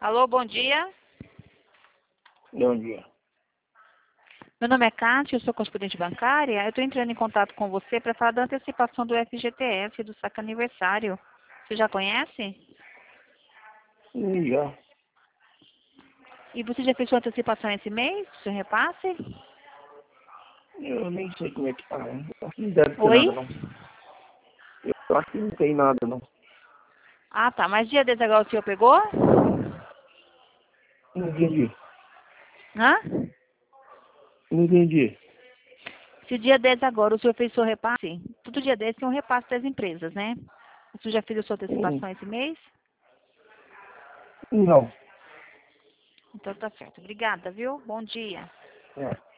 Alô, bom dia. Bom dia. Meu nome é Kátia, eu sou correspondente bancária. Eu estou entrando em contato com você para falar da antecipação do FGTS, do saque aniversário. Você já conhece? Já. E você já fez sua antecipação esse mês, seu repasse? Eu nem sei como é que tá. Né? Eu acho que não deve ter Oi? nada, não. Eu acho que não tem nada, não. Ah, tá. Mas dia 10 agora o senhor pegou? Não entendi. Hã? Não entendi. Se dia 10 agora o senhor fez seu repasse, todo dia 10 tem um repasse das empresas, né? O senhor já fez a sua antecipação esse mês? Não. Então tá certo. Obrigada, viu? Bom dia. É.